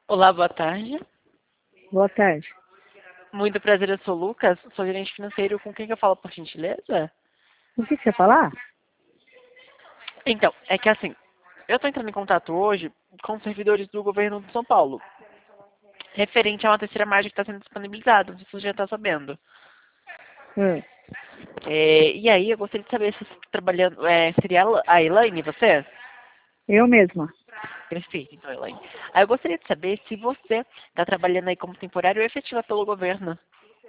Olá, boa tarde. Boa tarde. Muito prazer, eu sou o Lucas, sou gerente financeiro. Com quem que eu falo, por gentileza? O que você ia falar? Então, é que assim, eu estou entrando em contato hoje com os servidores do governo de São Paulo, referente a uma terceira margem que está sendo disponibilizada, não sei se você já está sabendo. Hum. E aí, eu gostaria de saber se você está trabalhando, seria a Elaine, você? Eu mesma. Perfeito, então, Elaine. Aí eu gostaria de saber se você está trabalhando aí como temporário ou efetiva pelo governo.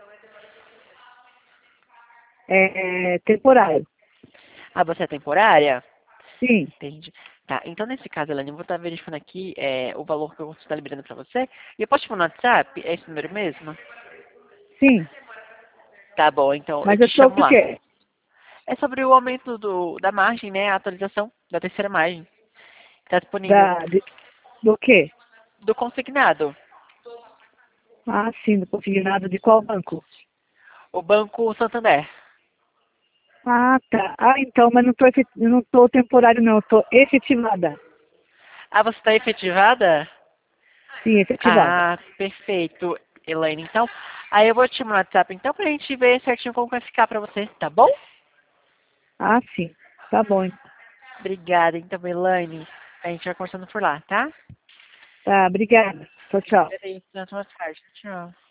É temporário. Ah, você é temporária? Sim, Entendi. Tá, então nesse caso, Elaine, eu vou estar verificando aqui o valor que eu estou liberando para você. E eu posso te mandar no WhatsApp? É esse número mesmo? sim. Tá bom, então eu Mas é te chamo sobre o lá. quê? É sobre o aumento da margem, né? A atualização da terceira margem. Está disponível. Do quê? Do consignado. Ah, sim, não consegui nada. De qual banco? O Banco Santander. Ah, tá. Ah, então, mas não tô temporário, não. Eu tô efetivada. Ah, você está efetivada? Sim, efetivada. Ah, perfeito, Elaine. Então, aí eu vou te mandar no WhatsApp, então, pra gente ver certinho como vai ficar pra você, tá bom? Ah, sim. Tá bom. Obrigada, então, Elaine. A gente vai conversando por lá, tá? Tá, obrigada. Tchau, tchau. Até mais tarde. Tchau.